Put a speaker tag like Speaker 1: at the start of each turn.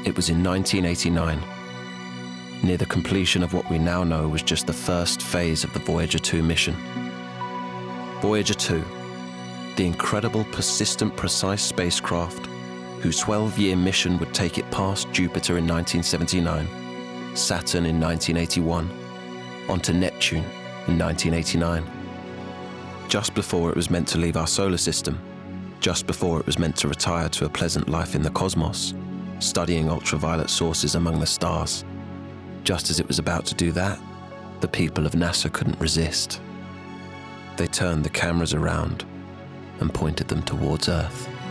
Speaker 1: It was in 1989. Near the completion of what we now know was just the first phase of the Voyager 2 mission. Voyager 2, the incredible, persistent, precise spacecraft whose 12-year mission would take it past Jupiter in 1979, Saturn in 1981, onto Neptune in 1989. Just before it was meant to leave our solar system, just before it was meant to retire to a pleasant life in the cosmos, studying ultraviolet sources among the stars. Just as it was about to do that, the people of NASA couldn't resist. They turned the cameras around and pointed them towards Earth.